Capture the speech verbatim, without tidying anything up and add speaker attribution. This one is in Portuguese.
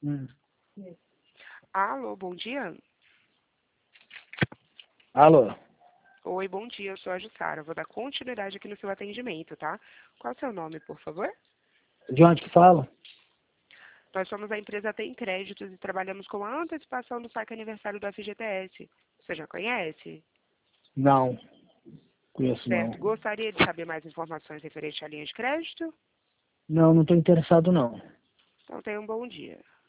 Speaker 1: Hum.
Speaker 2: Alô, bom dia.
Speaker 1: Alô?
Speaker 2: Oi, bom dia, eu sou a Jussara. Vou dar continuidade aqui no seu atendimento, tá? Qual é o seu nome, por favor?
Speaker 1: De onde que fala?
Speaker 2: Nós somos a empresa Tem Créditos e trabalhamos com a antecipação do saque aniversário do F G T S. Você já conhece?
Speaker 1: Não, conheço não.
Speaker 2: Certo. Gostaria de saber mais informações referente à linha de crédito?
Speaker 1: Não, não estou interessado não.
Speaker 2: Então tenha um bom dia.